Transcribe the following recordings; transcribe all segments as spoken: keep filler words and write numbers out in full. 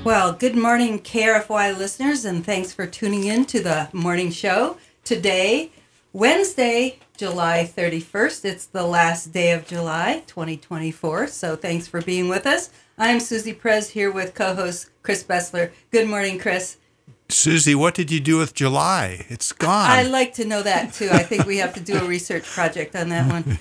Well, good morning, K R F Y listeners, and thanks for tuning in to the morning show. Today, Wednesday, July thirty-first. It's the last day of July, twenty twenty-four, so thanks for being with us. I'm Susie Prez here with co-host Chris Bessler. Good morning, Chris. Susie, what did you do with July? It's gone. I'd like to know that, too. I think we have to do a research project on that one.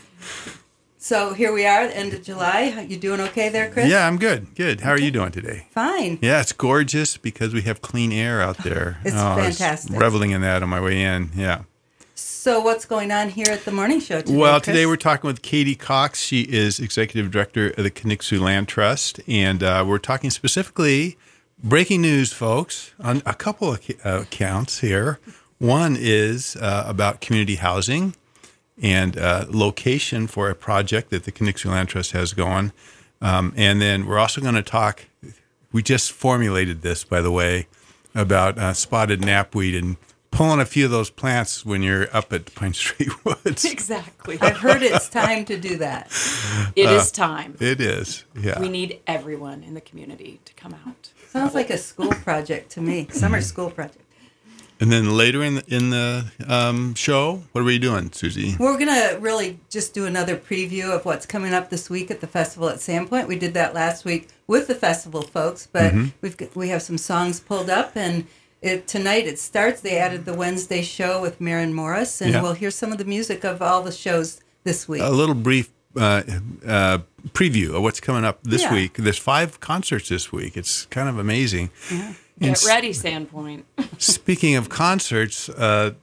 So here we are, end of July. You doing okay there, Chris? Yeah, I'm good. Good. How are you doing today? Fine. Yeah, it's gorgeous because we have clean air out there. It's oh, fantastic. I was reveling in that on my way in. Yeah. So what's going on here at the morning show today, Well, Chris? today we're talking with Katie Cox. She is Executive Director of the Knickso Land Trust, and uh, we're talking specifically breaking news, folks, on a couple of uh, accounts here. One is uh, about community housing and uh, location for a project that the Knickso Land Trust has going. Um, and then we're also going to talk, we just formulated this, by the way, about uh, spotted knapweed and pulling a few of those plants when you're up at Pine Street Woods. Exactly. I've heard it's time to do that. It Uh, is time. It is, yeah. We need everyone in the community to come out. Sounds like a school project to me, summer school project. And then later in the, in the um, show, what are we doing, Susie? We're going to really just do another preview of what's coming up this week at the festival at Sandpoint. We did that last week with the festival folks, but Mm-hmm. we've got, we have some songs pulled up, and it, tonight it starts. They added the Wednesday show with Maren Morris, and Yeah. we'll hear some of the music of all the shows this week. A little brief uh, uh, preview of what's coming up this Yeah. week. There's five concerts this week. It's kind of amazing. Yeah. And Get ready, Sandpoint. Speaking of concerts, uh,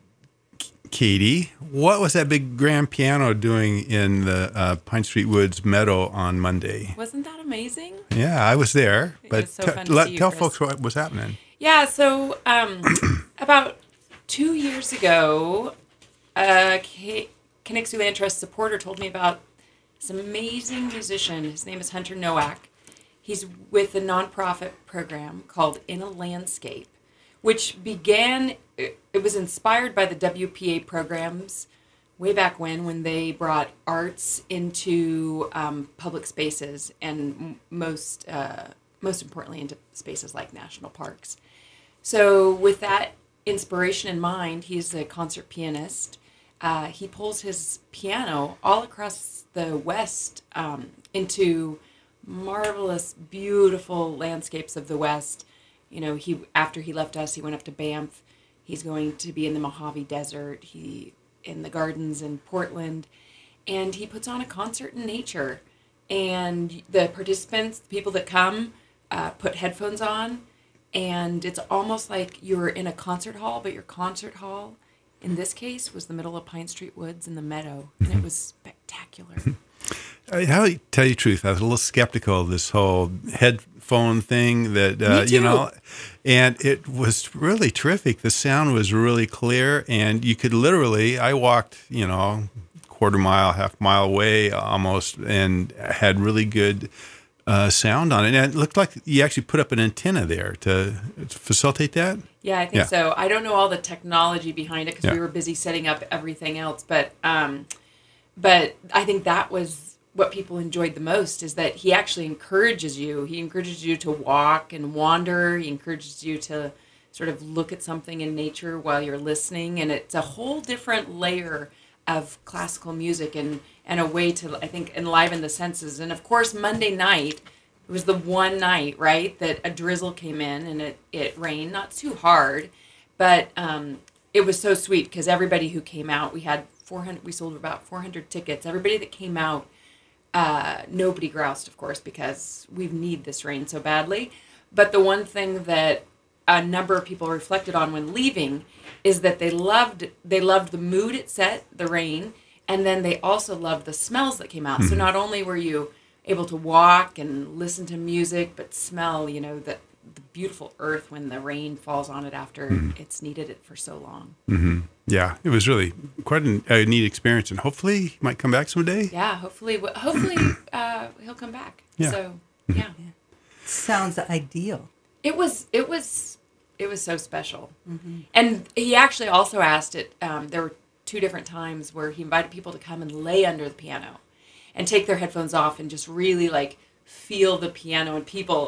Katie, what was that big grand piano doing in the uh, Pine Street Woods Meadow on Monday? Wasn't that amazing? Yeah, I was there. It But was so t- fun to let, see you, tell Chris. folks what was happening. Yeah, so um, about two years ago, a K- Knickso Land Trust supporter told me about this amazing musician. His name is Hunter Nowak. He's with a nonprofit program called In a Landscape, which began, it was inspired by the W P A programs way back when, when they brought arts into um, public spaces and m- most, uh, most importantly into spaces like national parks. So with that inspiration in mind, he's a concert pianist. Uh, he pulls his piano all across the West um, into marvelous, beautiful landscapes of the West. You know, he after he left us, he went up to Banff. He's going to be in the Mojave Desert. He in the gardens in Portland, and he puts on a concert in nature. And the participants, the people that come, uh, put headphones on, and it's almost like you're in a concert hall, but your concert hall, in this case, was the middle of Pine Street Woods in the meadow, and it was spectacular. I I'll tell you the truth. I was a little skeptical of this whole headphone thing that, uh, Me too. you know, and it was really terrific. The sound was really clear, and you could literally, I walked, you know, quarter mile, half mile away almost, and had really good uh, sound on it. And it looked like you actually put up an antenna there to, to facilitate that. Yeah, I think Yeah. so. I don't know all the technology behind it because Yeah. we were busy setting up everything else, but um, but I think that was what people enjoyed the most, is that he actually encourages you. He encourages you to walk and wander. He encourages you to sort of look at something in nature while you're listening, and it's a whole different layer of classical music and, and a way to, I think, enliven the senses. And of course, Monday night, it was the one night, right, that a drizzle came in and it, it rained, not too hard, but um, it was so sweet because everybody who came out, we had four hundred, we sold about four hundred tickets. Everybody that came out, uh, nobody groused, of course, because we need this rain so badly. But the one thing that a number of people reflected on when leaving is that they loved they loved the mood it set, the rain, and then they also loved the smells that came out. Mm-hmm. So not only were you able to walk and listen to music, but smell, you know, the, the beautiful earth when the rain falls on it after mm-hmm. it's needed it for so long. Mm-hmm. Yeah, it was really quite a, a neat experience, and hopefully he might come back someday. Yeah, hopefully, hopefully uh, he'll come back. Yeah. So yeah, sounds ideal. It was. It was. It was so special. Mm-hmm. And he actually also asked it. Um, there were two different times where he invited people to come and lay under the piano and take their headphones off and just really like feel the piano. And people, it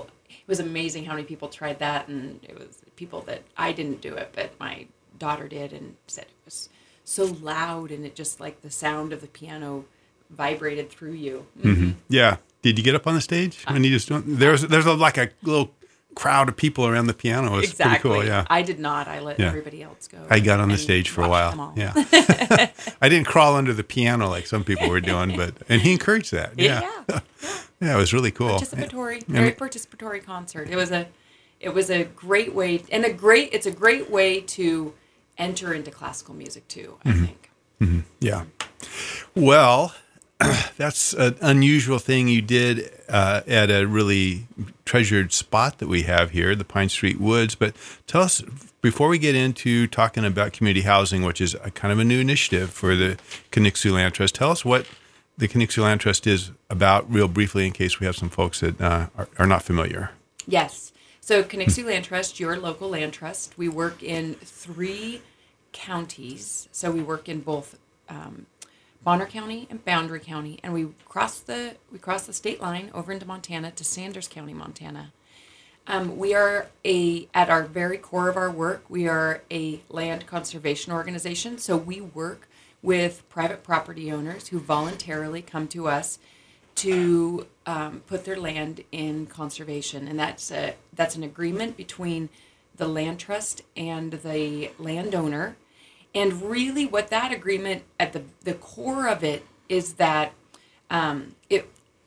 was amazing how many people tried that, and it was people that I didn't do it, but my daughter did, and said it was so loud, and it just like the sound of the piano vibrated through you. Mm-hmm. Mm-hmm. Yeah. Did you get up on the stage when you just doing? There's there's a, like a little crowd of people around the piano. It's exactly. pretty cool. Yeah. I did not. I let yeah. everybody else go. I got on the stage for a while. Yeah. I didn't crawl under the piano like some people were doing, but and he encouraged that. Yeah. Yeah. Yeah, yeah it was really cool. Participatory, very participatory concert. It was a, it was a great way, and a great. It's a great way to enter into classical music too. I mm-hmm. think. Mm-hmm. Yeah. Well. That's an unusual thing you did uh, at a really treasured spot that we have here, the Pine Street Woods. But tell us, before we get into talking about community housing, which is a kind of a new initiative for the Conixu Land Trust, tell us what the Conixu Land Trust is about real briefly in case we have some folks that uh, are, are not familiar. Yes. So Conixu Land Trust, your local land trust, we work in three counties. So we work in both um, Bonner County and Boundary County, and we cross the we cross the state line over into Montana to Sanders County, Montana. Um, we are a at our very core of our work, we are a land conservation organization. So we work with private property owners who voluntarily come to us to um, put their land in conservation, and that's a that's an agreement between the land trust and the landowner. And really what that agreement, at the, the core of it, is that um, it.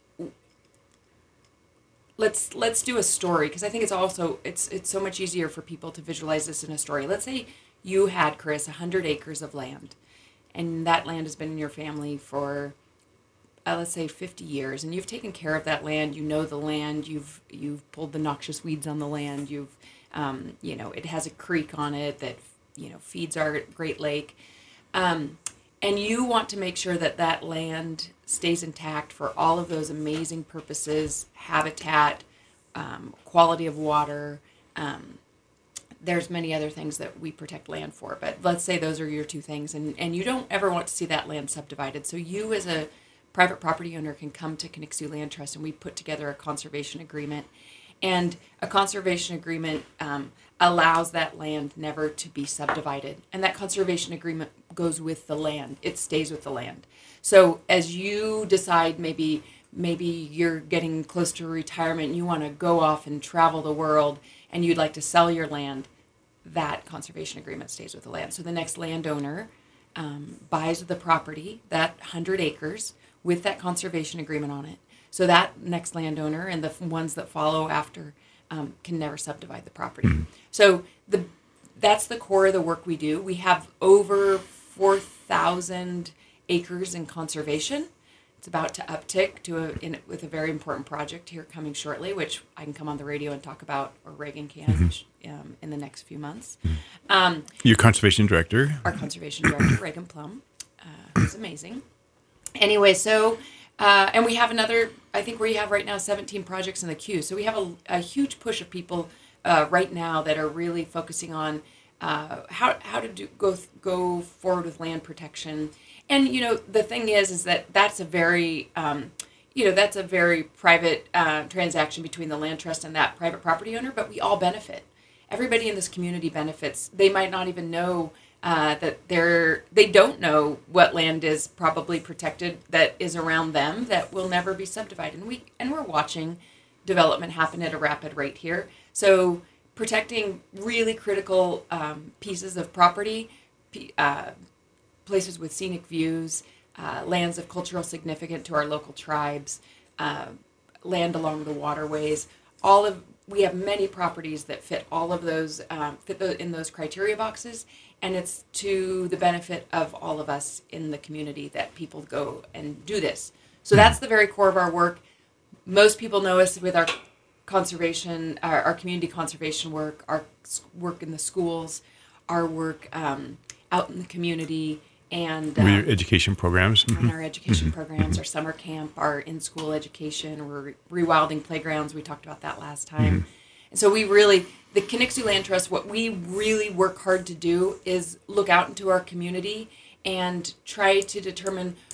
Let's let's do a story, because I think it's also, it's it's so much easier for people to visualize this in a story. Let's say you had, Chris, one hundred acres of land, and that land has been in your family for, uh, let's say, fifty years, and you've taken care of that land. You know the land. You've you've pulled the noxious weeds on the land. You've, um, you know, it has a creek on it that, you know, feeds our Great Lake. Um, and you want to make sure that that land stays intact for all of those amazing purposes, habitat, um, quality of water. Um, there's many other things that we protect land for, but let's say those are your two things. And, and you don't ever want to see that land subdivided. So you as a private property owner can come to Conixu Land Trust, and we put together a conservation agreement. And a conservation agreement um, allows that land never to be subdivided. And that conservation agreement goes with the land. It stays with the land. So as you decide maybe maybe you're getting close to retirement and you want to go off and travel the world and you'd like to sell your land, that conservation agreement stays with the land. So the next landowner um, buys the property, that one hundred acres, with that conservation agreement on it. So that next landowner and the ones that follow after um, can never subdivide the property. Mm-hmm. So the that's the core of the work we do. We have over four thousand acres in conservation. It's about to uptick to a, in, with a very important project here coming shortly, which I can come on the radio and talk about, or Reagan can, mm-hmm. um, in the next few months. Mm-hmm. Um, Your conservation director? Our conservation director, Reagan Plum, uh, who's amazing. Anyway, so... Uh, and we have another, I think we have right now seventeen projects in the queue. So we have a, a huge push of people uh, right now that are really focusing on uh, how how to do, go go forward with land protection. And, you know, the thing is, is that that's a very, um, you know, that's a very private uh, transaction between the land trust and that private property owner, but we all benefit. Everybody in this community benefits. They might not even know Uh, that they're they don't know what land is probably protected that is around them that will never be subdivided, and we and we're watching development happen at a rapid rate here. So protecting really critical um, pieces of property, uh, places with scenic views, uh, lands of cultural significance to our local tribes, uh, land along the waterways. All of we have many properties that fit all of those um, fit the, in those criteria boxes. And it's to the benefit of all of us in the community that people go and do this. So that's the very core of our work. Most people know us with our conservation, our, our community conservation work, our work in the schools, our work um, out in the community, and um, your education programs. And our education programs, our summer camp, our in-school education, we're rewilding playgrounds. We talked about that last time. Mm-hmm. And so we really, the Conixu Land Trust, what we really work hard to do is look out into our community and try to determine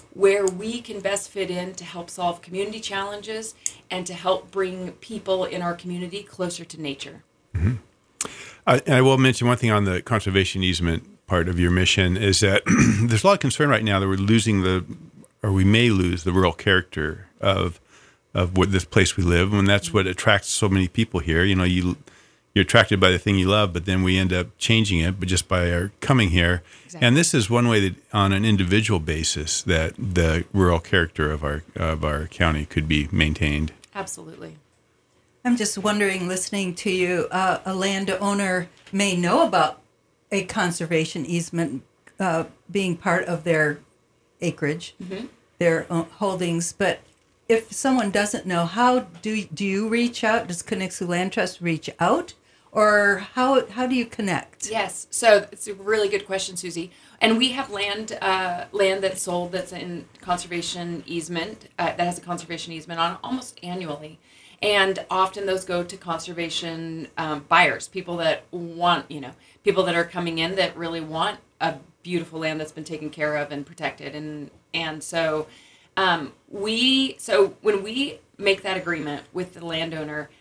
where we can best fit in to help solve community challenges and to help bring people in our community closer to nature. Mm-hmm. Uh, and I will mention one thing on the conservation easement part of your mission is that there's a lot of concern right now that we're losing the, or we may lose the rural character of of what this place we live, and that's what attracts so many people here. You know, you you're attracted by the thing you love, but then we end up changing it, but just by our coming here. Exactly. And this is one way that, on an individual basis, that the rural character of our of our county could be maintained. Absolutely. I'm just wondering, listening to you, uh, a landowner may know about a conservation easement uh, being part of their acreage, mm-hmm. their uh, holdings, but if someone doesn't know, how do do you reach out? Does Conixu Land Trust reach out, or how how do you connect? Yes, so it's a really good question, Susie. And we have land uh, land that's sold that's in conservation easement uh, that has a conservation easement on almost annually, and often those go to conservation um, buyers, people that want you know people that are coming in that really want a beautiful land that's been taken care of and protected, and and so. Um, we so when we make that agreement with the landowner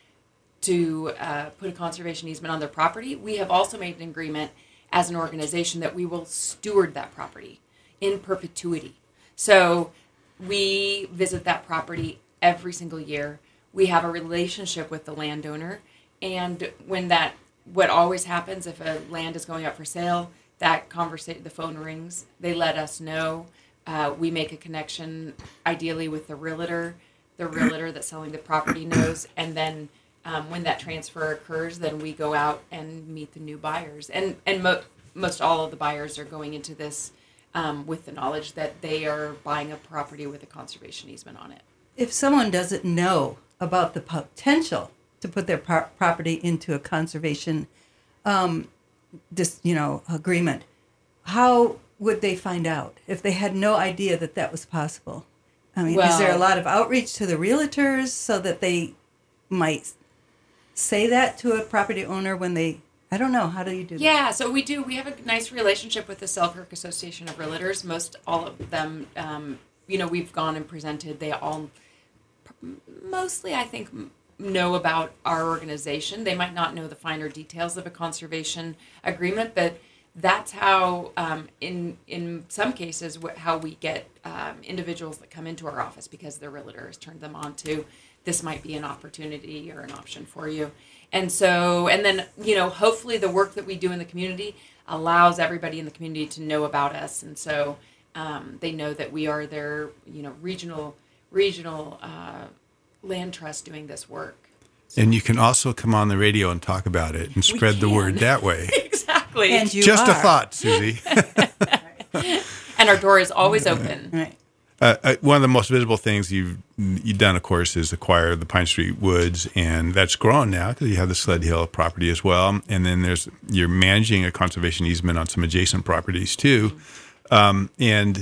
to uh, put a conservation easement on their property, we have also made an agreement as an organization that we will steward that property in perpetuity. So we visit that property every single year. We have a relationship with the landowner, and when that what always happens if a land is going up for sale, that conversation the phone rings. They let us know. Uh, we make a connection, ideally with the realtor. The realtor that's selling the property knows, and then um, when that transfer occurs, then we go out and meet the new buyers. And and mo- most all of the buyers are going into this um, with the knowledge that they are buying a property with a conservation easement on it. If someone doesn't know about the potential to put their par- property into a conservation, um, this you know agreement, how would they find out if they had no idea that that was possible? I mean, well, is there a lot of outreach to the realtors so that they might say that to a property owner when they, I don't know, how do you do that? Yeah, so we do. We have a nice relationship with the Selkirk Association of Realtors. Most all of them, um, you know, we've gone and presented. They all, mostly, I think, know about our organization. They might not know the finer details of a conservation agreement, but that's how, um, in in some cases, wh- how we get um, individuals that come into our office because their realtor has turned them on to this might be an opportunity or an option for you. And so, and then, you know, hopefully the work that we do in the community allows everybody in the community to know about us. And so um, they know that we are their, you know, regional, regional uh, land trust doing this work. So, and you can also come on the radio and talk about it and spread the word that way. Exactly. And you Just are. a thought, Susie. And our door is always open. Right. Uh, uh, one of the most visible things you've you've done, of course, is acquire the Pine Street Woods, and that's grown now because you have the Sled Hill property as well. And then there's you're managing a conservation easement on some adjacent properties too, um, and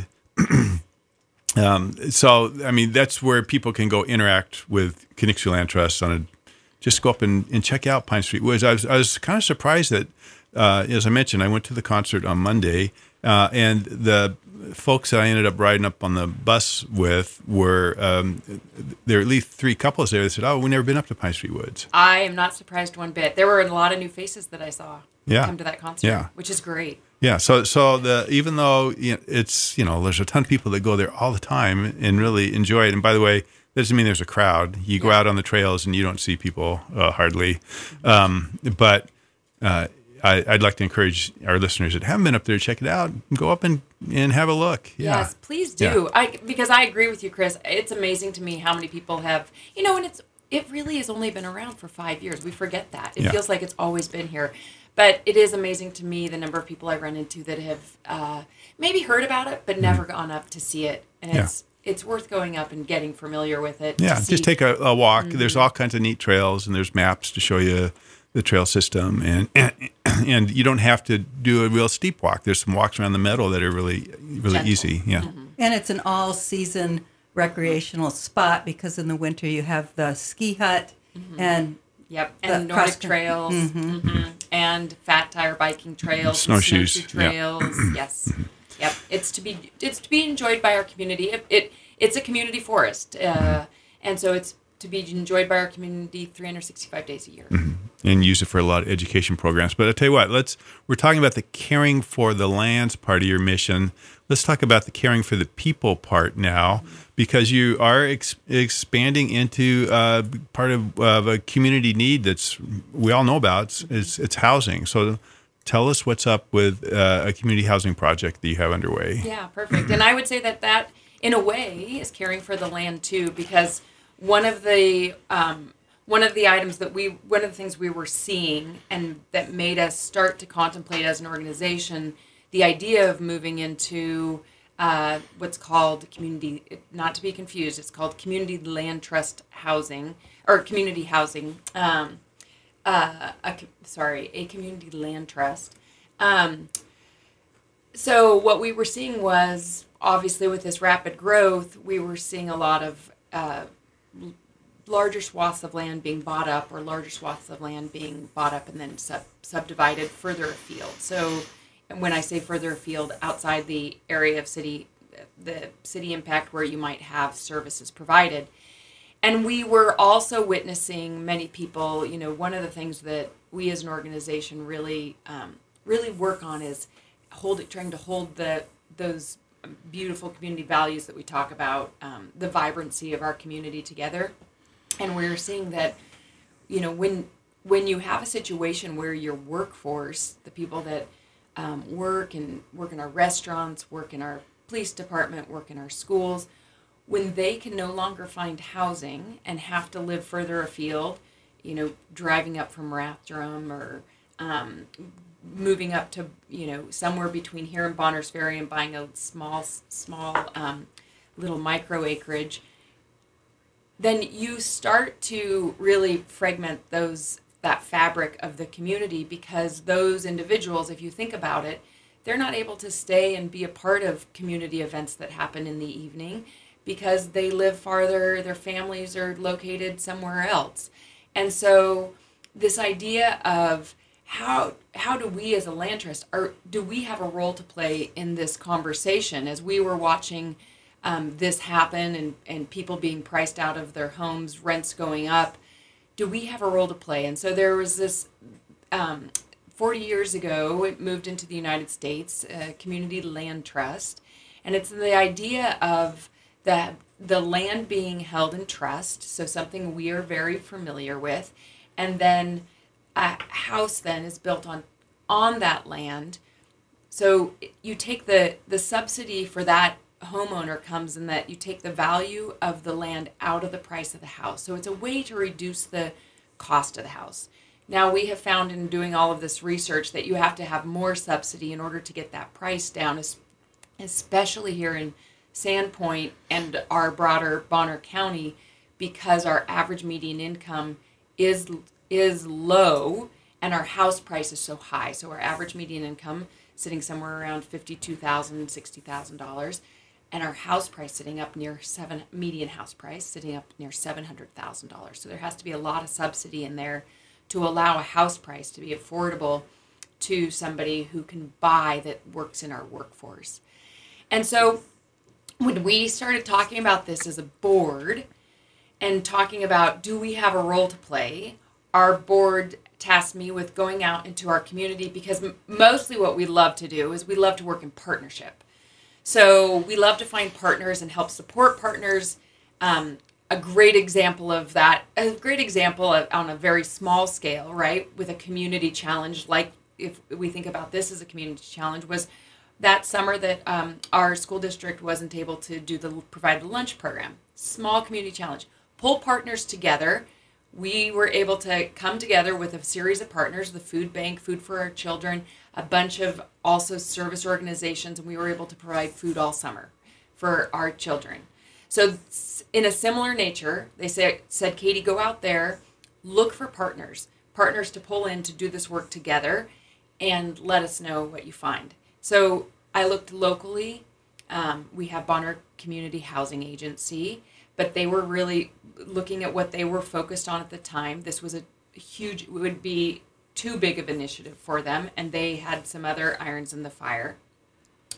um, so I mean that's where people can go interact with Conixu Land Trust on a just go up and, and check out Pine Street Woods. I was I was kind of surprised that, uh, as I mentioned, I went to the concert on Monday, uh, and the folks that I ended up riding up on the bus with were, um, there were at least three couples there that said, oh, we've never been up to Pine Street Woods. I am not surprised one bit. There were a lot of new faces that I saw yeah. come to that concert, yeah. which is great. Yeah, so so the even though you know, it's, you know, there's a ton of people that go there all the time and really enjoy it. And by the way, that doesn't mean there's a crowd. You go yeah. out on the trails and you don't see people uh, hardly. Um, but uh, I, I'd like to encourage our listeners that haven't been up there to check it out. Go up and, and have a look. Yeah. Yes, please do. Yeah. I because I agree with you, Chris. It's amazing to me how many people have, you know, and it's it really has only been around for five years. We forget that. It yeah. feels like it's always been here. But it is amazing to me the number of people I run into that have uh, maybe heard about it, but never gone up to see it. And Yeah. it's it's worth going up and getting familiar with it. Yeah, to see. just take a, a walk. Mm-hmm. There's all kinds of neat trails, and there's maps to show you the trail system. And, and and you don't have to do a real steep walk. There's some walks around the meadow that are really, really Gentle. easy. Yeah. Mm-hmm. And it's an all-season recreational spot because in the winter you have the ski hut Mm-hmm. and Yep, the and Nordic cross- trails, Mhm. mm-hmm. and fat tire biking trails, Snowshoes, snowshoe yeah. trails. Yes, Yep. It's to be it's to be enjoyed by our community. It, it it's a community forest, uh, and so it's to be enjoyed by our community three hundred sixty-five days a year. Mm-hmm. And use it for a lot of education programs. But I'll tell you what, let's we're talking about the caring for the lands part of your mission. Let's talk about the caring for the people part now, because you are ex- expanding into uh, part of, of a community need that's we all know about. It's, it's, it's housing. So tell us what's up with uh, a community housing project that you have underway. Yeah, perfect. And I would say that that, in a way, is caring for the land too, because one of the um, one of the items that we, one of the things we were seeing and that made us start to contemplate as an organization the idea of moving into uh, what's called community, not to be confused, it's called community land trust housing, or community housing, um, uh, a, sorry, a community land trust. Um, so what we were seeing was, obviously with this rapid growth, we were seeing a lot of uh, larger swaths of land being bought up, or larger swaths of land being bought up and then sub- subdivided further afield. So when I say further afield, outside the area of city, the city impact where you might have services provided. And we were also witnessing many people, you know, one of the things that we as an organization really, um, really work on is hold it, trying to hold the those beautiful community values that we talk about, um, the vibrancy of our community together. And we're seeing that, you know, when when you have a situation where your workforce, the people that um, work and work in our restaurants, work in our police department, work in our schools, when they can no longer find housing and have to live further afield, you know, driving up from Rathdrum or um, moving up to, you know, somewhere between here and Bonners Ferry and buying a small, small um, little micro acreage, then you start to really fragment those that fabric of the community, because those individuals, if you think about it, they're not able to stay and be a part of community events that happen in the evening because they live farther, their families are located somewhere else. And so this idea of how how do we as a land trust, or do we have a role to play in this conversation? As we were watching um, this happen and, and people being priced out of their homes, rents going up, do we have a role to play? And so there was this, um, forty years ago, it moved into the United States, a community land trust. And it's the idea of the, the land being held in trust, so something we are very familiar with. And then a house then is built on, on that land. So you take the, the subsidy for that homeowner comes in that you take the value of the land out of the price of the house. So it's a way to reduce the cost of the house. Now, we have found in doing all of this research that you have to have more subsidy in order to get that price down, especially here in Sandpoint and our broader Bonner County, because our average median income is is low and our house price is so high. So our average median income sitting somewhere around fifty-two thousand dollars, sixty thousand dollars, and our house price sitting up near seven, median house price sitting up near seven hundred thousand dollars. So there has to be a lot of subsidy in there to allow a house price to be affordable to somebody who can buy that works in our workforce. And so when we started talking about this as a board and talking about, do we have a role to play, our board tasked me with going out into our community, because m- mostly what we love to do is we love to work in partnership. So we love to find partners and help support partners. Um, a great example of that, a great example of, on a very small scale, right, with a community challenge, like if we think about this as a community challenge, was that summer that um, our school district wasn't able to do the provide the lunch program. Small community challenge. Pull partners together. We were able to come together with a series of partners, the food bank, Food for Our Children, a bunch of also service organizations, and we were able to provide food all summer for our children. So in a similar nature, they say, said, Katie, go out there, look for partners, partners to pull in to do this work together, and let us know what you find. So I looked locally. Um, we have Bonner Community Housing Agency, but they were really looking at what they were focused on at the time. This was a huge, it would be too big of an initiative for them, and they had some other irons in the fire.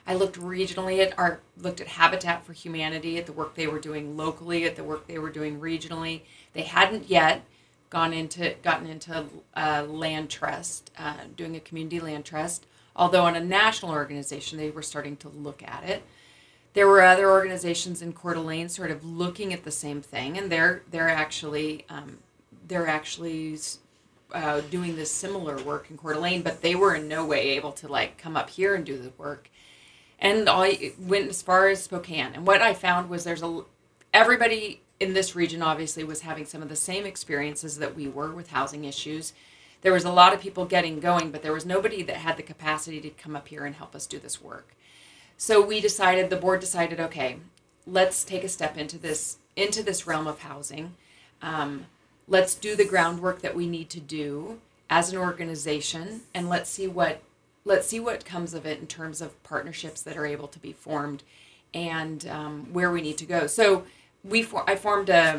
I looked regionally at our looked at Habitat for Humanity, at the work they were doing locally, at the work they were doing regionally. They hadn't yet gone into gotten into uh, land trust, uh, doing a community land trust. Although on a national organization, they were starting to look at it. There were other organizations in Coeur d'Alene sort of looking at the same thing, and they're they're actually um, they're actually uh, doing this similar work in Coeur d'Alene, but they were in no way able to like come up here and do the work. And I went as far as Spokane, and what I found was there's a everybody in this region obviously was having some of the same experiences that we were with housing issues. There was a lot of people getting going, but there was nobody that had the capacity to come up here and help us do this work. So we decided, the board decided, okay, let's take a step into this into this realm of housing. Um, let's do the groundwork that we need to do as an organization, and let's see what let's see what comes of it in terms of partnerships that are able to be formed, and um, where we need to go. So we for, I formed a,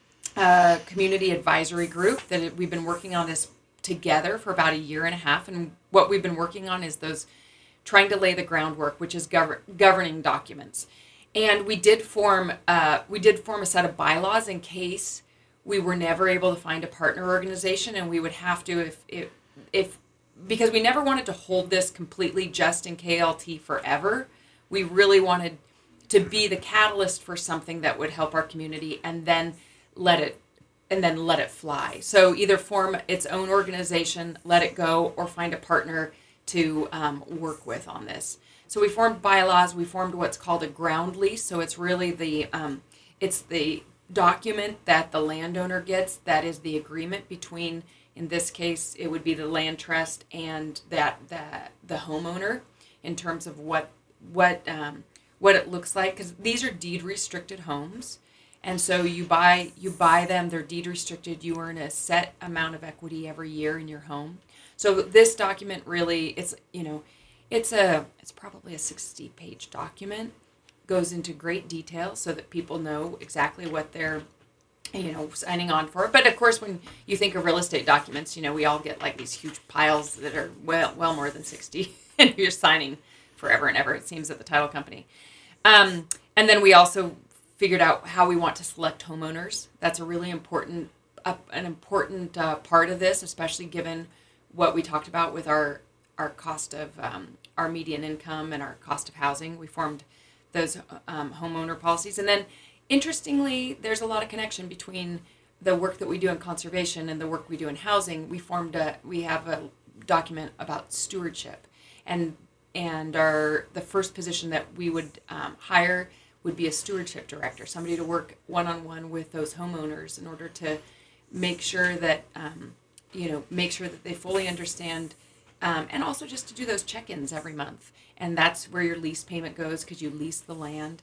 a community advisory group that we've been working on this together for about a year and a half, and what we've been working on is those trying to lay the groundwork, which is govern, governing documents. And we did form uh, we did form a set of bylaws in case we were never able to find a partner organization, and we would have to if if, if because we never wanted to hold this completely just in K L T forever. We really wanted to be the catalyst for something that would help our community, and then let it and then let it fly. So either form its own organization, let it go, or find a partner to um, work with on this. So we formed bylaws. We formed what's called a ground lease. So it's really the um, it's the document that the landowner gets. That is the agreement between, in this case, it would be the land trust and that the the homeowner in terms of what what um, what it looks like, because these are deed restricted homes. And so you buy you buy them, they're deed restricted, you earn a set amount of equity every year in your home. So this document really, it's, you know, it's a it's probably a sixty page document, goes into great detail so that people know exactly what they're, you know, signing on for. But of course, when you think of real estate documents, you know, we all get like these huge piles that are well well more than sixty, and you're signing forever and ever, it seems, at the title company. Um, and then we also figured out how we want to select homeowners. That's a really important, uh, an important uh, part of this, especially given what we talked about with our our cost of um, our median income and our cost of housing. We formed those um, homeowner policies. And then, interestingly, there's a lot of connection between the work that we do in conservation and the work we do in housing. We formed a, we have a document about stewardship. And and our the first position that we would um, hire would be a stewardship director, somebody to work one-on-one with those homeowners in order to make sure that, um, you know, make sure that they fully understand, um, and also just to do those check-ins every month. And that's where your lease payment goes, because you lease the land.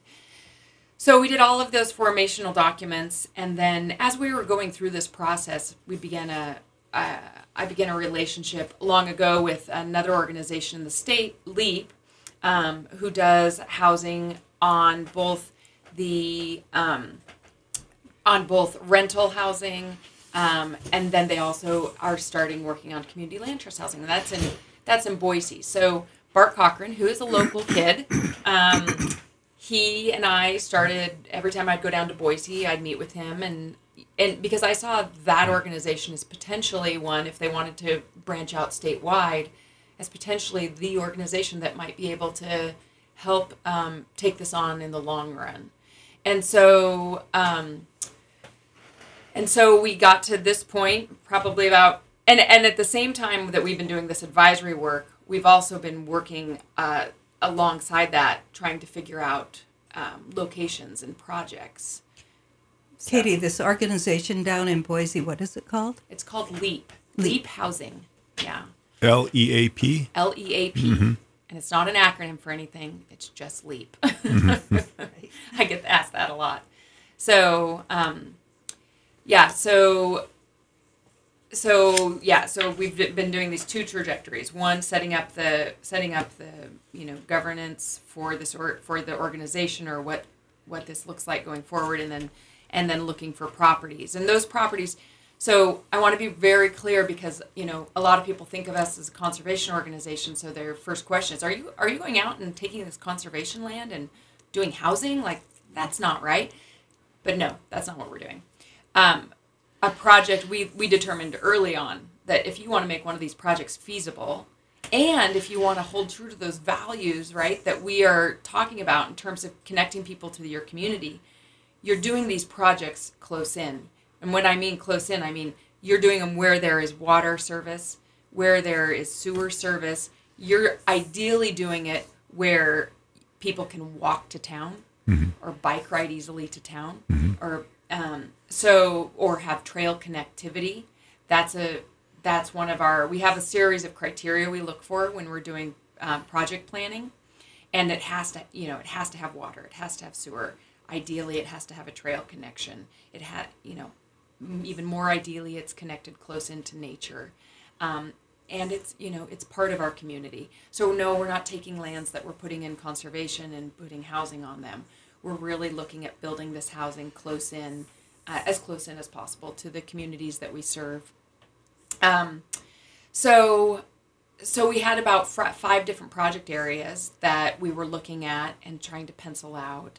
So we did all of those formational documents, and then as we were going through this process, we began a, a I began a relationship long ago with another organization in the state, LEAP, um, who does housing on both the um, on both rental housing, um, and then they also are starting working on community land trust housing, and that's in that's in Boise. So Bart Cochran, who is a local kid, um, he and I started, every time I'd go down to Boise, I'd meet with him, and and because I saw that organization as potentially one, if they wanted to branch out statewide, as potentially the organization that might be able to help um, take this on in the long run. And so um, and so we got to this point probably about, and, and at the same time that we've been doing this advisory work, we've also been working uh, alongside that, trying to figure out um, locations and projects. So, Katie, this organization down in Boise, what is it called? It's called LEAP. LEAP, LEAP Housing. Yeah. L E A P? L E A P. Mm-hmm. And it's not an acronym for anything. It's just LEAP. Mm-hmm. I get asked that a lot. So, um, yeah, so, so, yeah, so we've been doing these two trajectories. One, setting up the, setting up the, you know, governance for this, or for the organization, or what, what this looks like going forward. And then, and then looking for properties. And those properties, So I want to be very clear because, you know, a lot of people think of us as a conservation organization. So their first question is, are you are you going out and taking this conservation land and doing housing? Like, that's not right. But no, that's not what we're doing. Um, a project, we, we determined early on that if you want to make one of these projects feasible, and if you want to hold true to those values, right, that we are talking about in terms of connecting people to your community, you're doing these projects close in. And when I mean close in, I mean you're doing them where there is water service, where there is sewer service. You're ideally doing it where people can walk to town, mm-hmm. or bike ride easily to town, mm-hmm. or um, so or have trail connectivity. That's a that's one of our. We have a series of criteria we look for when we're doing um, project planning, and it has to you know it has to have water. It has to have sewer. Ideally, it has to have a trail connection. It had you know. Even more ideally, it's connected close into nature. Um, and it's, you know, it's part of our community. So no, we're not taking lands that we're putting in conservation and putting housing on them. We're really looking at building this housing close in, uh, as close in as possible to the communities that we serve. Um, so, so we had about f- five different project areas that we were looking at and trying to pencil out.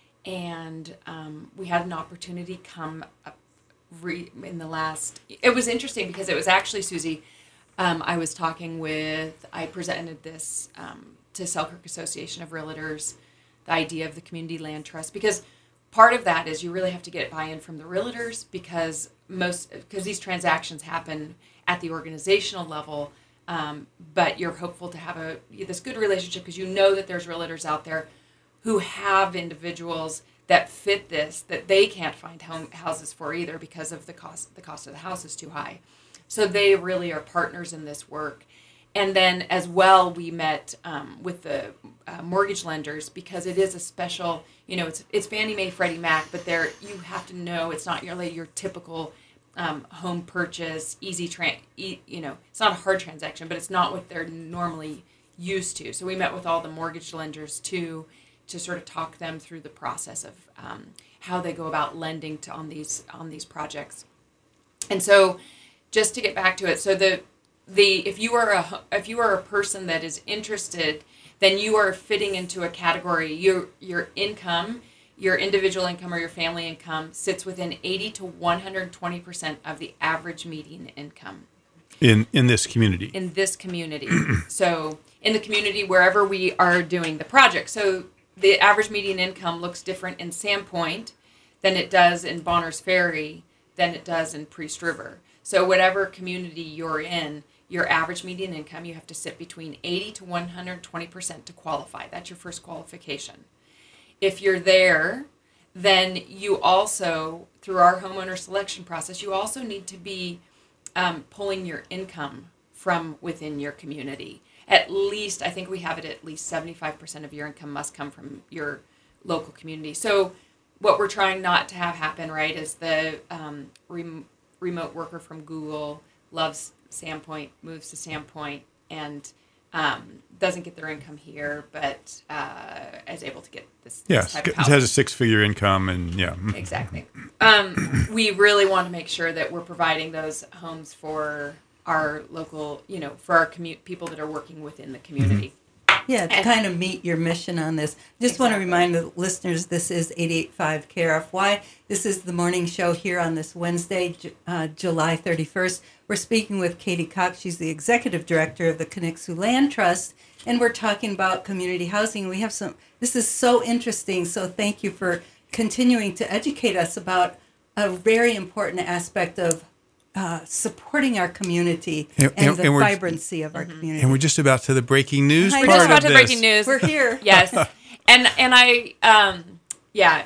And um, we had an opportunity come up Re, in the last, it was interesting because it was actually, Susie, um, I was talking with, I presented this um, to Selkirk Association of Realtors, the idea of the community land trust, because part of that is you really have to get buy-in from the realtors because most, because these transactions happen at the organizational level, um, but you're hopeful to have a this good relationship because you know that there's realtors out there who have individuals that fit this, that they can't find home houses for either because of the cost the cost of the house is too high. So they really are partners in this work. And then as well, we met um, with the uh, mortgage lenders because it is a special, you know, it's it's Fannie Mae, Freddie Mac, but they're, you have to know it's not your, like, your typical um, home purchase, easy, tra- e- you know, it's not a hard transaction, but it's not what they're normally used to. So we met with all the mortgage lenders too, to sort of talk them through the process of um, how they go about lending to on these on these projects. And so, just to get back to it, so the the if you are a if you are a person that is interested, then you are fitting into a category. Your your income, your individual income or your family income sits within eighty to one hundred twenty percent of the average median income. In in this community. In this community. So in the community wherever we are doing the project. So the average median income looks different in Sandpoint than it does in Bonners Ferry, than it does in Priest River. So whatever community you're in, your average median income, you have to sit between eighty to one hundred twenty percent to qualify. That's your first qualification. If you're there, then you also, through our homeowner selection process, you also need to be um, pulling your income from within your community. At least, I think we have it at least seventy-five percent of your income must come from your local community. So what we're trying not to have happen, right, is the um, rem- remote worker from Google loves Sandpoint, moves to Sandpoint, and um, doesn't get their income here, but uh, is able to get this, yeah, this type of house. It has a six-figure income, and yeah. Exactly. Um, we really want to make sure that we're providing those homes for our local, you know, for our commu- people that are working within the community. Yeah, to and, kind of meet your mission on this. Just exactly. want to remind the listeners, this is eighty-eight point five K R F Y. This is the morning show here on this Wednesday, uh, July thirty-first. We're speaking with Katie Cox. She's the executive director of the Conixu Land Trust, and we're talking about community housing. We have some, this is so interesting, so thank you for continuing to educate us about a very important aspect of Uh, supporting our community and, and, and the and vibrancy of our mm-hmm. community. And we're just about to the breaking news we're part just about of to this. breaking news. We're here. Yes. and and I, um, yeah,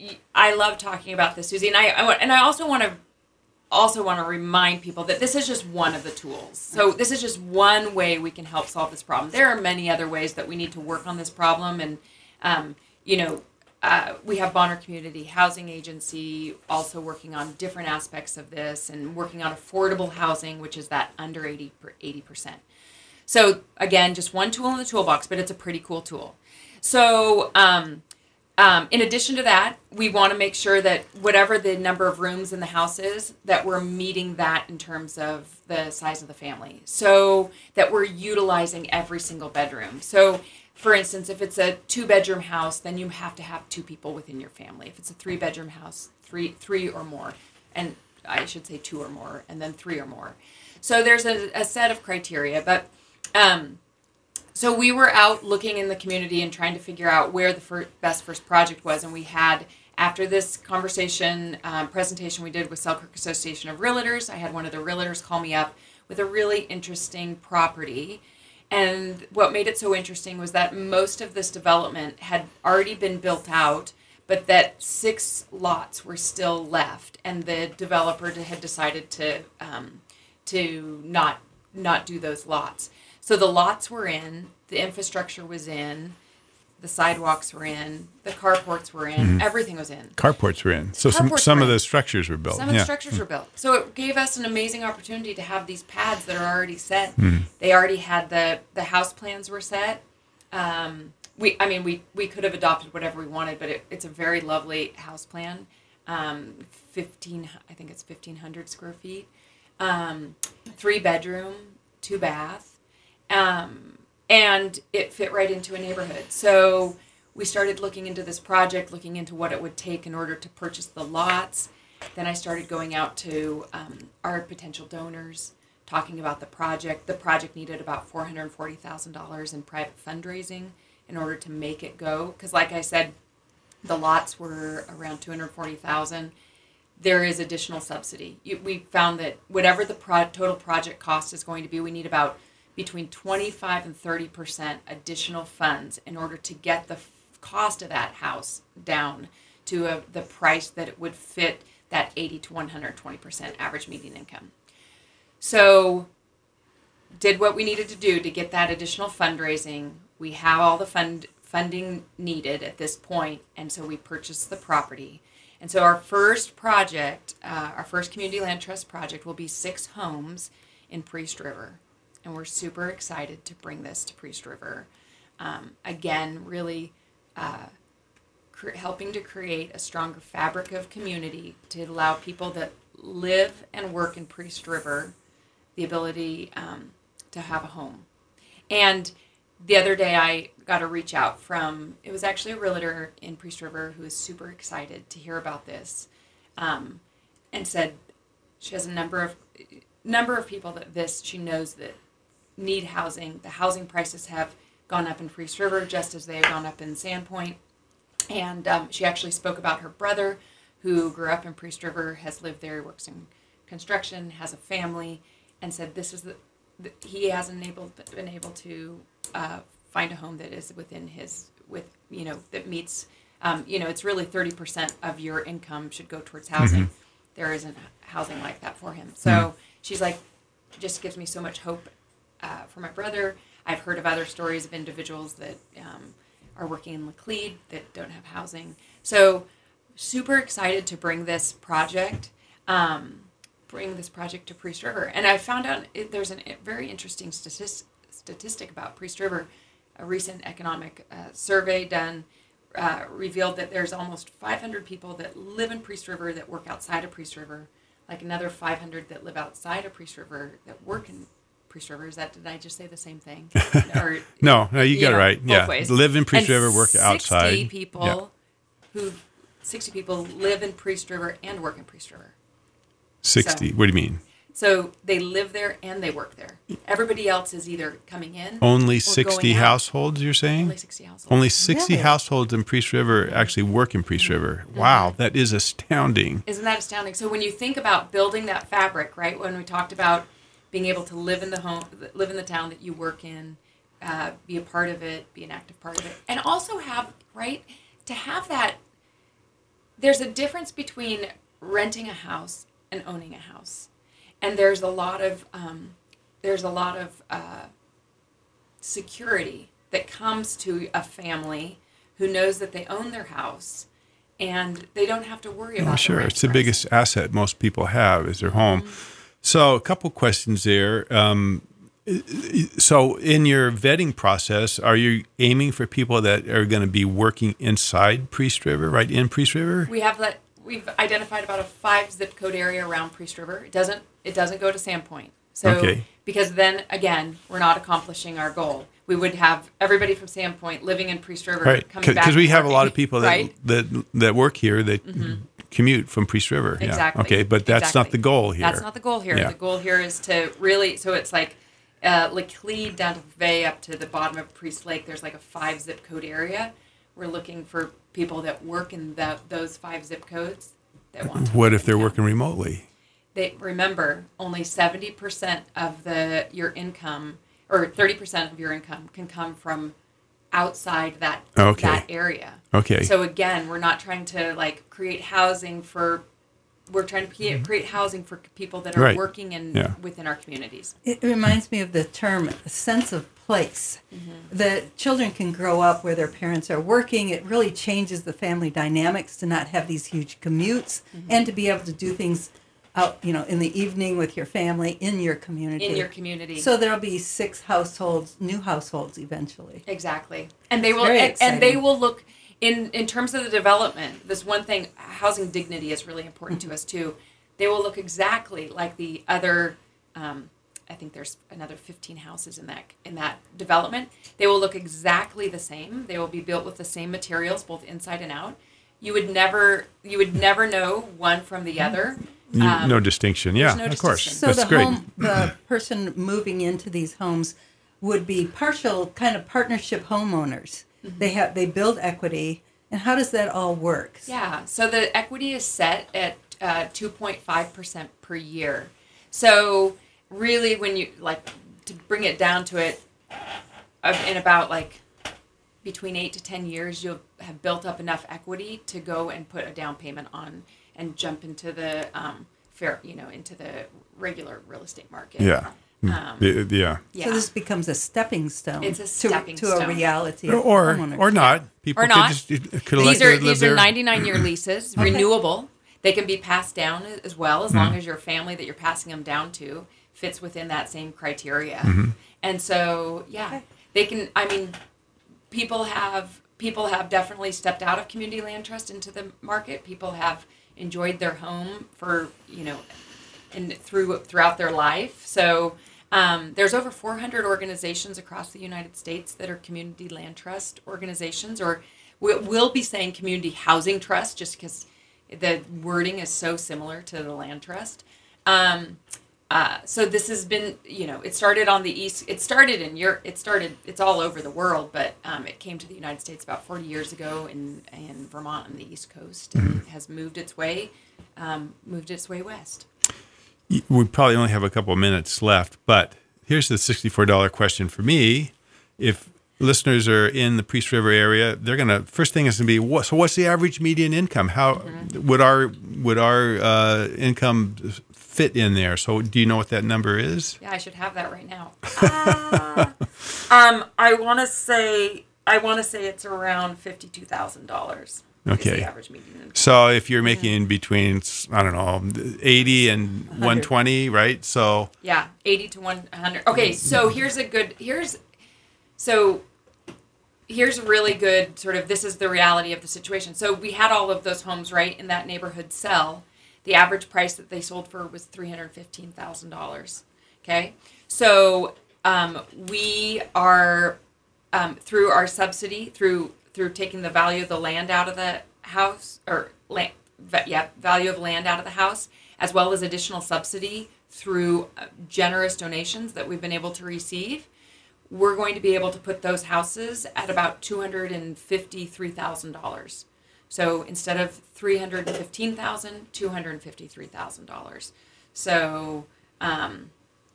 I love talking about this, Susie. And I, I and I also want to also want to remind people that this is just one of the tools. So this is just one way we can help solve this problem. There are many other ways that we need to work on this problem. And, um, you know, Uh, we have Bonner Community Housing Agency also working on different aspects of this and working on affordable housing, which is that under eighty percent. So again, just one tool in the toolbox, but it's a pretty cool tool. So um, Um, in addition to that, we want to make sure that whatever the number of rooms in the house is, that we're meeting that in terms of the size of the family. So that we're utilizing every single bedroom. So, for instance, if it's a two-bedroom house, then you have to have two people within your family. If it's a three-bedroom house, three three or more. And I should say two or more, and then three or more. So there's a, a set of criteria. But um, so we were out looking in the community and trying to figure out where the fir- best first project was. And we had, after this conversation, um, presentation we did with Selkirk Association of Realtors, I had one of the realtors call me up with a really interesting property. And what made it so interesting was that most of this development had already been built out, but that six lots were still left, and the developer had decided to um, to not not do those lots. So the lots were in, the infrastructure was in, the sidewalks were in, the carports were in, mm-hmm. everything was in. Carports were in. So some, some of the structures were built. Some of yeah. the structures were built. So it gave us an amazing opportunity to have these pads that are already set. Mm-hmm. They already had the, the house plans were set. Um, we, I mean, we, we could have adopted whatever we wanted, but it, it's a very lovely house plan. Um, fifteen, I think it's fifteen hundred square feet. Um, three bedroom, two bath. Um, and it fit right into a neighborhood. So we started looking into this project, looking into what it would take in order to purchase the lots. Then I started going out to um, our potential donors, talking about the project. The project needed about four hundred forty thousand dollars in private fundraising in order to make it go. Because like I said, the lots were around two hundred forty thousand dollars. There is additional subsidy. You, we found that whatever the pro- total project cost is going to be, we need about between twenty-five and thirty percent additional funds in order to get the f- cost of that house down to a, the price that it would fit that eighty to one hundred twenty percent average median income. So did what we needed to do to get that additional fundraising. We have all the fund funding needed at this point, and so we purchased the property. And so our first project, uh, our first community land trust project will be six homes in Priest River. And we're super excited to bring this to Priest River. Um, again, really uh, cr- helping to create a stronger fabric of community to allow people that live and work in Priest River the ability um, to have a home. And the other day I got a reach out from, it was actually a realtor in Priest River who was super excited to hear about this, um, and said she has a number of number of people that this she knows that need housing. The housing prices have gone up in Priest River just as they have gone up in Sandpoint. And um, she actually spoke about her brother who grew up in Priest River, has lived there, works in construction, has a family, and said this is the, the he hasn't able, been able to uh, find a home that is within his, with you know, that meets, um, you know, it's really thirty percent of your income should go towards housing. Mm-hmm. There isn't housing like that for him. So mm-hmm. she's like, just gives me so much hope Uh, for my brother. I've heard of other stories of individuals that um, are working in Laclede that don't have housing. So super excited to bring this project, um, bring this project to Priest River. And I found out it, there's a very interesting statistic, statistic about Priest River. A recent economic uh, survey done uh, revealed that there's almost five hundred people that live in Priest River that work outside of Priest River, like another five hundred that live outside of Priest River that work in Priest River. Is that, did I just say the same thing? Or, no, no, you, you got know, it right. Yeah, ways. Live in Priest and River, work outside. Sixty people yeah. who, sixty people live in Priest River and work in Priest River. Sixty. So, what do you mean? So they live there and they work there. Everybody else is either coming in. Only sixty households. You're saying? Only sixty households. Only sixty really? households in Priest River actually work in Priest River. Wow, that is astounding. Isn't that astounding? So when you think about building that fabric, right? When we talked about being able to live in the home, live in the town that you work in, uh, be a part of it, be an active part of it, and also have, right, to have that. There's a difference between renting a house and owning a house, and there's a lot of um, there's a lot of uh, security that comes to a family who knows that they own their house and they don't have to worry about. Oh, sure, the it's the biggest asset most people have is their home. Mm-hmm. So a couple questions there. Um, So in your vetting process, are you aiming for people that are going to be working inside Priest River, right in Priest River? We have that. We've identified about a five zip code area around Priest River. It doesn't. It doesn't go to Sandpoint. So Okay. because then again, we're not accomplishing our goal. We would have everybody from Sandpoint living in Priest River Right, coming back. because we and have a lot working, of people that right? that that work here that commute from Priest River. Yeah. Exactly. Okay, but that's Exactly. not the goal here. That's not the goal here. Yeah. The goal here is to really, so it's like uh, Laclede down to Vevey up to the bottom of Priest Lake. There's like a five zip code area. We're looking for people that work in the, those five zip codes that want to. What work if they're in town. working remotely? They remember only seventy percent of the your income or thirty percent of your income can come from outside that Okay. that area. Okay. So again, we're not trying to like create housing for. We're trying to create, create housing for people that are Right. working in Yeah. within our communities. It reminds me of the term sense of place. Mm-hmm. The children can grow up where their parents are working. It really changes the family dynamics to not have these huge commutes Mm-hmm. and to be able to do things out, you know, in the evening with your family in your community. In your community. So there'll be six households, new households eventually. Exactly. And they will very and, and they exciting. will look in in terms of the development, this one thing, housing dignity is really important to us too. They will look exactly like the other um, I think there's another fifteen houses in that in that development. They will look exactly the same. They will be built with the same materials both inside and out. You would never you would never know one from the other. You- Um, no distinction. Yeah, no of course. distinction. So That's the great. home, the person moving into these homes would be partial kind of partnership homeowners. Mm-hmm. They have they build equity, and how does that all work? Yeah, so the equity is set at uh, two point five percent per year. So really when you, like, to bring it down to it, uh, in about, like, between eight to ten years, you'll have built up enough equity to go and put a down payment on and jump into the, um, fair, you know, into the regular real estate market. Yeah. Um, The- the- yeah. Yeah. So this becomes a stepping stone. It's a to- stepping to, a stone. reality. Or of or, homeownership. or not. People Or could not. just could elect These are to live these are there. ninety-nine year leases, renewable. They can be passed down as well as Mm-hmm. long as your family that you're passing them down to fits within that same criteria. Mm-hmm. And so, yeah, they can. I mean, people have people have definitely stepped out of community land trust into the market. People have enjoyed their home for you know, and through throughout their life. So. Um, there's over four hundred organizations across the United States that are community land trust organizations, or we'll, we'll be saying community housing trust just because the wording is so similar to the land trust. Um, uh, so this has been, you know, it started on the east. It started in Europe. It started. It's all over the world, but um, it came to the United States about forty years ago in in Vermont on the East Coast, and has moved its way, um, moved its way west. We probably only have a couple of minutes left, but here's the sixty-four dollars question for me. If listeners are in the Priest River area, they're going to, first thing is going to be, what, so what's the average median income? How Mm-hmm. would our would our uh, income fit in there? So do you know what that number is? Yeah, I should have that right now. Ah. um, I want to say I want to say it's around fifty-two thousand dollars. Okay. The average median income. So if you're making between, I don't know, eighty and one twenty, right? So Yeah, eighty to one hundred. Okay, so here's a good here's so here's a really good sort of, this is the reality of the situation. So we had all of those homes right in that neighborhood sell. The average price that they sold for was three hundred fifteen thousand dollars. Okay, so um, we are um, through our subsidy through through taking the value of the land out of the house, or land, yeah, value of land out of the house, as well as additional subsidy through uh, generous donations that we've been able to receive. We're going to be able to put those houses at about two hundred fifty-three thousand dollars. So instead of three hundred fifteen thousand dollars, two hundred fifty-three thousand dollars. So, um,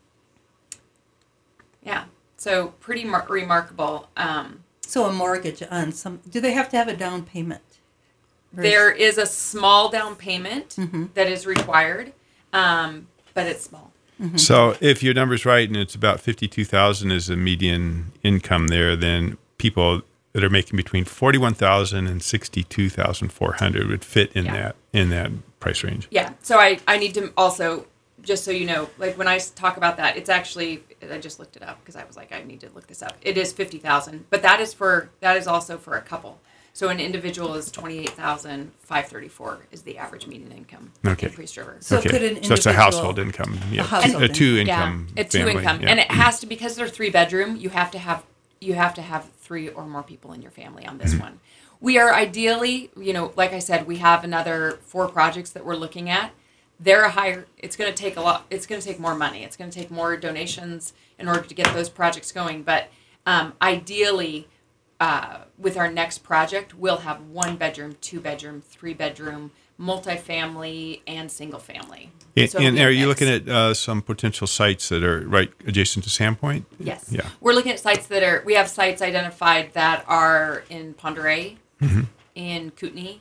yeah, so pretty mar- remarkable. Um, So a mortgage on some, do they have to have a down payment? Or is- There is a small down payment Mm-hmm. that is required, um, but it's small. So if your number's right and it's about fifty-two thousand is the median income there, then people that are making between forty-one thousand and sixty-two thousand four hundred would fit in Yeah. that in that price range. Yeah. So I, I need to also just so you know, like when I talk about that, it's actually, I just looked it up because I was like, I need to look this up. It is fifty thousand, but that is for, that is also for a couple. So an individual is twenty-eight thousand five hundred thirty-four is the average median income Okay. in Priest River. So okay. could an so that's a individual- household income. Yeah. A household a two income. Yeah, a two family. income, Yeah. and it has to, because they're three bedroom. You have to have you have to have three or more people in your family on this Mm-hmm. one. We are ideally, you know, like I said, we have another four projects that we're looking at. They're a higher. It's going to take a lot. It's going to take more money. It's going to take more donations in order to get those projects going. But um, ideally, uh, with our next project, we'll have one bedroom, two bedroom, three bedroom, multifamily, and single family. And, So it'll and be a are you mix. looking at uh, some potential sites that are right adjacent to Sandpoint? Yes. Yeah. We're looking at sites that are, we have sites identified that are in Ponderay, Mm-hmm. in Kootenai,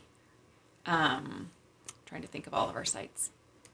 um, trying to think of all of our sites,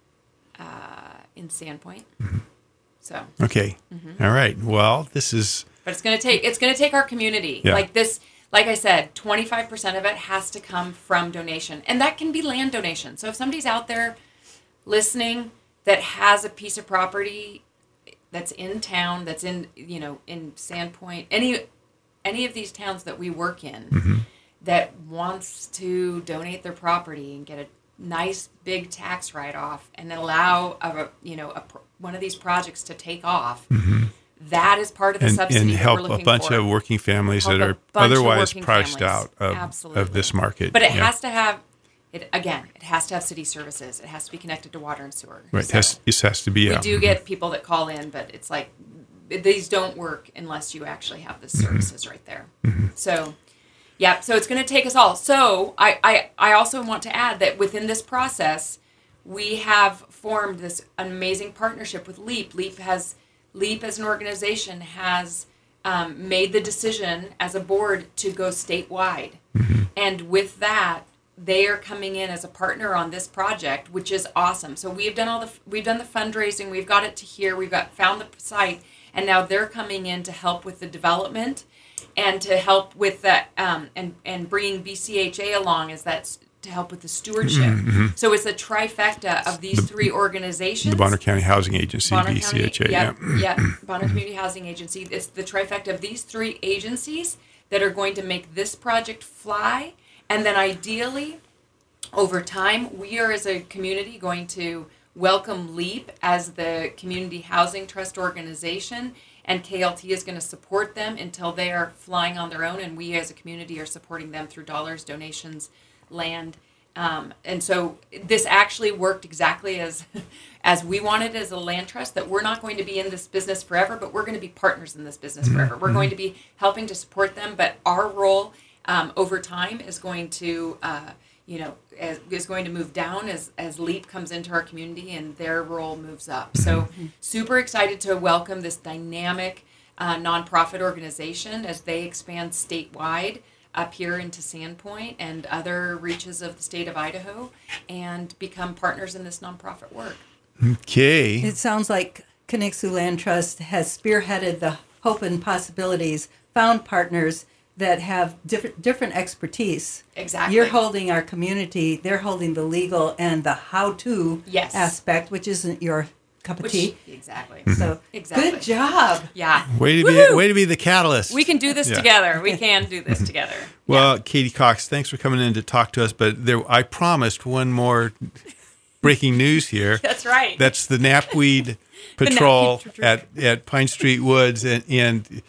uh, in Sandpoint. Mm-hmm. So, Okay. Mm-hmm. All right. Well, this is but it's going to take, it's going to take our community. Yeah. Like this, like I said, twenty-five percent of it has to come from donation. And that can be land donation. So if somebody's out there listening that has a piece of property that's in town, that's in, you know, in Sandpoint, any, any of these towns that we work in, Mm-hmm. that wants to donate their property and get a nice big tax write-off and allow a, you know, a, pro- one of these projects to take off, that is part of the Mm-hmm. and, subsidy and that help we're a looking bunch for. of working families Help that a are bunch of otherwise working priced families. out of, Absolutely. of this market. But it Yeah. has to have, it again, it has to have city services. It has to be connected to water and sewer. Right. So Has, this has to be. we Yeah. do get people that call in, but it's like, these don't work unless you actually have the Mm-hmm. services right there. So, yeah, so it's going to take us all. So I, I, I also want to add that within this process, we have formed this amazing partnership with LEAP. LEAP has, LEAP as an organization has um, made the decision as a board to go statewide. And with that, they are coming in as a partner on this project, which is awesome. So we've done all the, we've done the fundraising, we've got it to here, we've got found the site, and now they're coming in to help with the development and to help with that, um, and, and bringing B C H A along as that's to help with the stewardship. So it's a trifecta of these three organizations. The Bonner County Housing Agency, Bonner B C H A. County, yeah. yeah, yeah, Bonner Community Housing Agency. It's the trifecta of these three agencies that are going to make this project fly. And then ideally, over time, we are as a community going to welcome LEAP as the Community Housing Trust organization, and K L T is going to support them until they are flying on their own, and we as a community are supporting them through dollars, donations, land. Um, and so this actually worked exactly as as we wanted as a land trust, that we're not going to be in this business forever, but we're going to be partners in this business forever. We're going to be helping to support them, but our role um, over time is going to, uh, you know, as, is going to move down as, as LEAP comes into our community and their role moves up. So super excited to welcome this dynamic uh, nonprofit organization as they expand statewide up here into Sandpoint and other reaches of the state of Idaho, and become partners in this nonprofit work. Okay. It sounds like Conixu Land Trust has spearheaded the Hope and Possibilities, found partners that have different different expertise. Exactly. You're holding our community, they're holding the legal and the how-to Yes. aspect, which isn't your cup of Which, tea. exactly. So Exactly. good job. Yeah. Way to be Woohoo! way to be the catalyst. We can do this Yeah. together. We can do this together. Well, Katie Cox, thanks for coming in to talk to us. But there, I promised one more breaking news here. That's right. That's the Knapweed Patrol Knapweed Patrol. at, at Pine Street Woods. And, and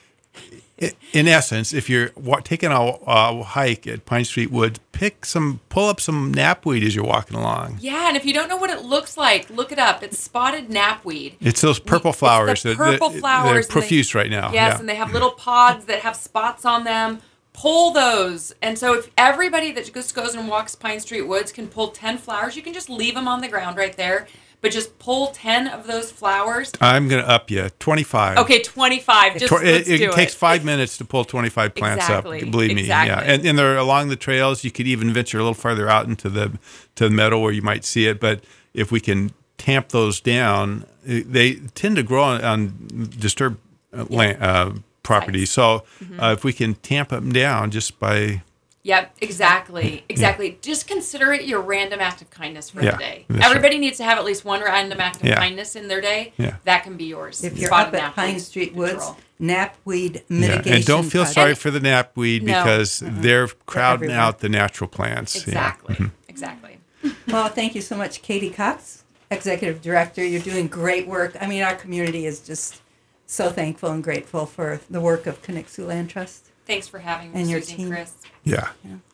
in essence, if you're wa- taking a, a hike at Pine Street Woods, pick some, pull up some knapweed as you're walking along. Yeah, and if you don't know what it looks like, look it up. It's spotted knapweed. It's those purple It's the flowers. that- purple that- flowers, They're and they- profuse right now. Yes, yeah. and they have little pods that have spots on them. Pull those. And so if everybody that just goes and walks Pine Street Woods can pull ten flowers, you can just leave them on the ground right there. But just pull ten of those flowers. I'm going to up you. twenty-five. Okay, twenty-five. Just Tw- let's it, do it it. takes five minutes to pull twenty-five plants Exactly, up. Believe me, exactly. yeah. And, and they're along the trails. You could even venture a little farther out into the to the meadow where you might see it. But if we can tamp those down, they tend to grow on, on disturbed uh, land, uh, property. Sites. So Mm-hmm. uh, if we can tamp them down just by Yep, exactly. Exactly. Just consider it your random act of kindness for Yeah, the day. that's Everybody needs to have at least one random act of Yeah. kindness in their day. Yeah. That can be yours. If you're Spot up of at Pine napweed Street Woods, control. knapweed Yeah. mitigation. And don't feel project. sorry for the knapweed No. because they're crowding everywhere. out the natural plants. Yeah. Exactly. Exactly. Well, thank you so much, Katie Cox, Executive Director. You're doing great work. I mean, our community is just so thankful and grateful for the work of Connexu Land Trust. Thanks for having me, And your Susie team. and Chris. Yeah. Yeah.